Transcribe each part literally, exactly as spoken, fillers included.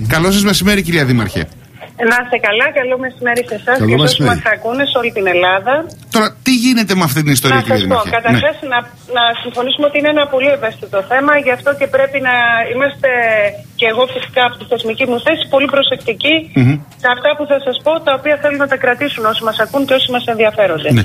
Καλό σας μεσημέρι, κυρία Δήμαρχε. Να είστε καλά, καλό μεσημέρι σε εσάς και όσους μας ακούνε σε όλη την Ελλάδα. Τώρα, τι γίνεται με αυτή την ιστορία, να κύριε Δήμαρχε? Να σας πω, καταρχάς ναι. να, να συμφωνήσουμε ότι είναι ένα πολύ ευαίσθητο θέμα, γι' αυτό και πρέπει να είμαστε, και εγώ φυσικά από τη θεσμική μου θέση, πολύ προσεκτικοί mm-hmm. σε αυτά που θα σας πω, τα οποία θέλουν να τα κρατήσουν όσοι μας ακούν και όσοι μας ενδιαφέρονται. Ναι.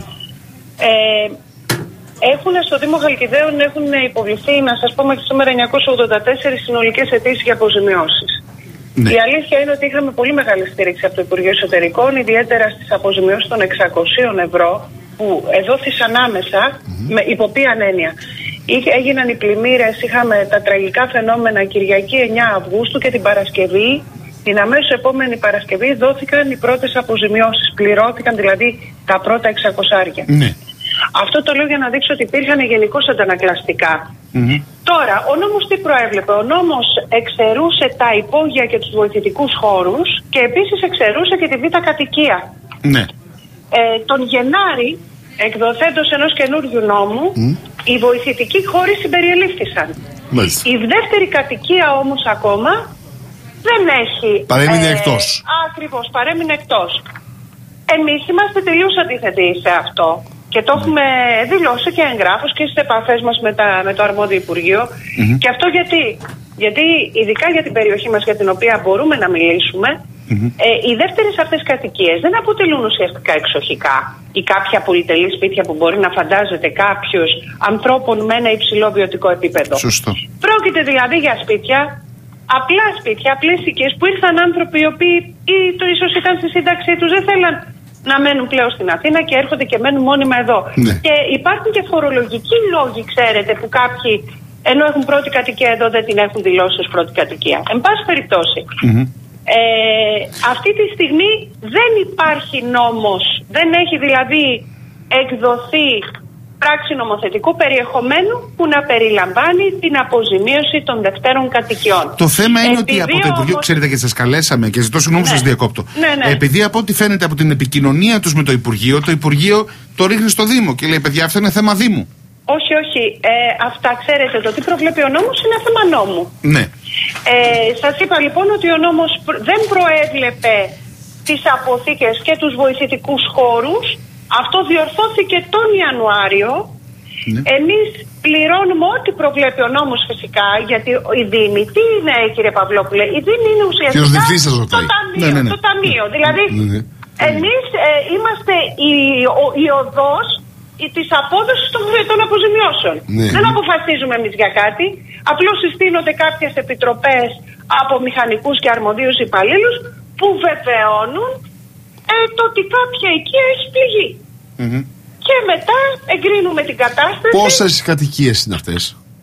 Ε, Έχουν στο Δήμο Χαλκιδαίων έχουν υποβληθεί, να σας πω, μέχρι σήμερα εννιακόσιες ογδόντα τέσσερις συνολικές αιτήσεις για αποζημιώσεις. Ναι. Η αλήθεια είναι ότι είχαμε πολύ μεγάλη στήριξη από το Υπουργείο Εσωτερικών, ιδιαίτερα στις αποζημιώσεις των εξακοσίων ευρώ, που εδόθησαν άμεσα, mm-hmm. με υπό ποιαν έννοια. Έγιναν οι πλημμύρες, είχαμε τα τραγικά φαινόμενα Κυριακή εννέα Αυγούστου και την Παρασκευή. Την αμέσως επόμενη Παρασκευή δόθηκαν οι πρώτες αποζημιώσεις. Πληρώθηκαν δηλαδή τα πρώτα εξακόσια. Ναι. Αυτό το λέω για να δείξω ότι υπήρχαν γενικώς αντανακλαστικά. Mm-hmm. Τώρα, ο νόμος τι προέβλεπε? Ο νόμος εξαιρούσε τα υπόγεια και τους βοηθητικούς χώρους και επίσης εξαιρούσε και τη β' κατοικία. Ναι. Ε, τον Γενάρη, εκδοθέντος ενός καινούριου νόμου, mm. οι βοηθητικοί χώροι συμπεριελήφθησαν. Mm. Η δεύτερη κατοικία όμως ακόμα δεν έχει... Παρέμεινε ε, εκτός. Ακριβώς, παρέμεινε εκτός. Εμείς είμαστε τελείως αντίθετοι σε αυτό. Και το έχουμε δηλώσει και εγγράφως και στις επαφές μας με, τα, με το αρμόδιο Υπουργείο. Mm-hmm. Και αυτό γιατί? Γιατί ειδικά για την περιοχή μας για την οποία μπορούμε να μιλήσουμε, mm-hmm. ε, οι δεύτερες αυτές κατοικίες δεν αποτελούν ουσιαστικά εξοχικά ή κάποια πολυτελή σπίτια που μπορεί να φαντάζεται κάποιος ανθρώπων με ένα υψηλό βιωτικό επίπεδο. Σωστό. Πρόκειται δηλαδή για σπίτια, απλά σπίτια, απλές οικίες που ήρθαν άνθρωποι οι οποίοι ή το ίσως ήταν στη σύνταξή τους, δεν θέλαν να μένουν πλέον στην Αθήνα και έρχονται και μένουν μόνιμα εδώ. Ναι. Και υπάρχουν και φορολογικοί λόγοι, ξέρετε, που κάποιοι ενώ έχουν πρώτη κατοικία εδώ δεν την έχουν δηλώσει ως πρώτη κατοικία. Εν πάση περιπτώσει, mm-hmm. ε, αυτή τη στιγμή δεν υπάρχει νόμος, δεν έχει δηλαδή εκδοθεί πράξη νομοθετικού περιεχομένου που να περιλαμβάνει την αποζημίωση των δευτέρων κατοικιών. Το θέμα είναι Επειδή ότι από το Υπουργείο, όμως... ξέρετε, και σας καλέσαμε και ζητώ συγγνώμη που ναι. σας διακόπτω. Ναι, ναι. Επειδή από ό,τι φαίνεται από την επικοινωνία τους με το Υπουργείο, το Υπουργείο το ρίχνει στο Δήμο και λέει: παιδιά, αυτό είναι θέμα Δήμου. Όχι, όχι. Ε, αυτά ξέρετε, το τι προβλέπει ο νόμος είναι θέμα νόμου. Ναι. Ε, σας είπα λοιπόν ότι ο νόμος δεν προέβλεπε τις αποθήκες και τους βοηθητικούς χώρους. Αυτό διορθώθηκε τον Ιανουάριο. Ναι. Εμείς πληρώνουμε ό,τι προβλέπει ο νόμος φυσικά, γιατί η Δήμη, τι είναι κύριε Παυλόπουλε, η Δήμη είναι ουσιαστικά το ταμείο, ναι, ναι, ναι. το ταμείο. Δηλαδή ναι, ναι. εμείς ε, είμαστε η, ο, η οδός της απόδοσης των, των αποζημιώσεων. Ναι. Δεν αποφασίζουμε εμείς για κάτι, απλώς συστήνονται κάποιες επιτροπές από μηχανικούς και αρμοδίους υπαλλήλους που βεβαιώνουν Ε, το ότι κάποια οικία έχει πληγεί. Mm-hmm. Και μετά εγκρίνουμε την κατάσταση. Πόσες κατοικίες είναι αυτές?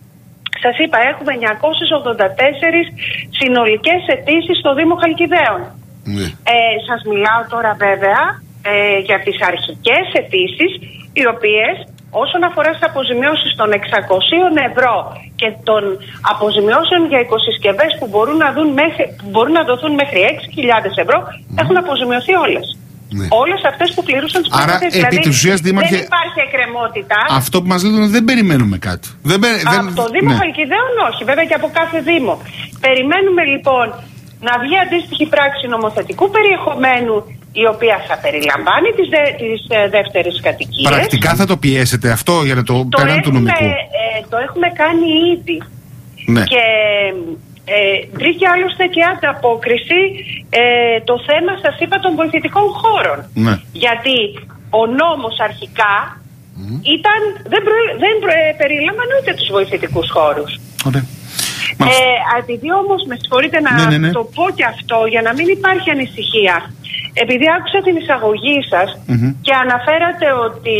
Σας είπα, έχουμε εννιακόσιες ογδόντα τέσσερις συνολικές αιτήσεις στο Δήμο Χαλκιδαίων. Mm. Ε, σας μιλάω τώρα βέβαια ε, για τις αρχικές αιτήσεις, οι οποίες όσον αφορά στις αποζημιώσεις των εξακοσίων ευρώ και των αποζημιώσεων για οικοσυσκευές που μπορούν να, δουν μέχρι, που μπορούν να δοθούν μέχρι έξι χιλιάδες ευρώ, mm. έχουν αποζημιωθεί όλες. Ναι. Όλες αυτές που πληρούσαν τις προϋποθέσεις. Άρα, επί της ουσίας, Δήμαρχε, δεν υπάρχει εκκρεμότητα. Αυτό που μας λένε δεν περιμένουμε κάτι. Δεν πε, από δεν, το Δήμο ναι. Χαλκιδαίων όχι, βέβαια και από κάθε Δήμο. Περιμένουμε λοιπόν να βγει αντίστοιχη πράξη νομοθετικού περιεχομένου, η οποία θα περιλαμβάνει τις, δε, τις ε, δεύτερες κατοικίες. Πρακτικά θα το πιέσετε αυτό για να το, το πέραν του νομικού? Ε, το έχουμε κάνει ήδη. Ναι. Και ε, βρήκε άλλωστε και ανταπόκριση ε, το θέμα, σας είπα, των βοηθητικών χώρων. Ναι. Γιατί ο νόμος αρχικά mm. ήταν, δεν, προ, δεν προ, ε, περιλάμβανε ούτε τους βοηθητικούς χώρους. Ωραία. Ε, επειδή όμως, με συγχωρείτε να ναι, ναι, ναι. το πω και αυτό για να μην υπάρχει ανησυχία, επειδή άκουσα την εισαγωγή σας mm-hmm. και αναφέρατε ότι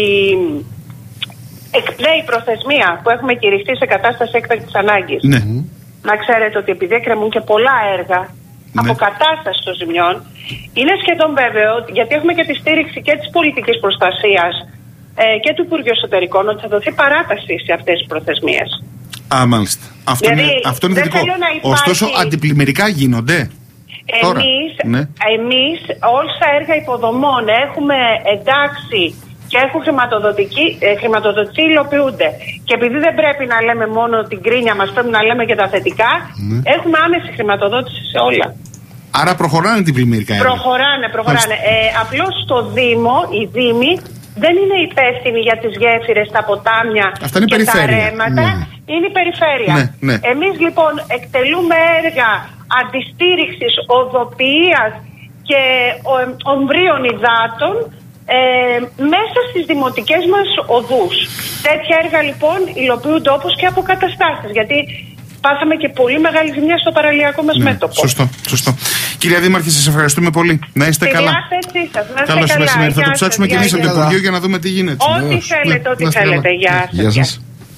εκπλέει η προθεσμία που έχουμε κηρυχθεί σε κατάσταση έκτακτης ανάγκης. Ναι. Να ξέρετε ότι επειδή εκκρεμούν και πολλά έργα ναι. αποκατάσταση των ζημιών, είναι σχεδόν βέβαιο, γιατί έχουμε και τη στήριξη και της πολιτικής προστασίας ε, και του Υπουργείου Εσωτερικών, ότι θα δοθεί παράταση σε αυτές τις προθεσμίες. Α, μάλιστα. Αυτό δηλαδή, είναι, αυτό είναι θετικό. Υπάρχει... Ωστόσο, αντιπλημμυρικά γίνονται. Εμείς, ναι. εμείς όσα έργα υποδομών έχουμε εντάξει και έχουν χρηματοδοτηθεί, υλοποιούνται. Και επειδή δεν πρέπει να λέμε μόνο την κρίνια μας, πρέπει να λέμε και τα θετικά, ναι. έχουμε άμεση χρηματοδότηση σε όλα. Άρα προχωράνε την πλημμυρικά έργα. Προχωράνε, προχωράνε. Ε, απλώς στο Δήμο, οι Δήμοι δεν είναι υπεύθυνοι για τις γέφυρες, τα ποτάμια είναι και περιφέρεια. τα ρέματα. Ναι. Είναι η περιφέρεια. Ναι, ναι. Εμείς λοιπόν εκτελούμε έργα αντιστήριξης, οδοποιίας και ομβρίων υδάτων ε, μέσα στις δημοτικές μας οδούς. Τέτοια έργα λοιπόν υλοποιούνται όπως και αποκαταστάσεις, γιατί πάθαμε και πολύ μεγάλη ζημιά στο παραλιακό μας ναι, μέτωπο. Σωστό, σωστό. Κυρία Δήμαρχε, σας ευχαριστούμε πολύ. Να είστε Στη καλά. Διάθεσή σας. Να είστε Καλώς καλά. μεσημέρι. Θα το ψάξουμε και εμείς από το Υπουργείο για να δούμε τι γίνεται. Ό,τι θέλετε, ό,τι θέλετε. Γεια σας.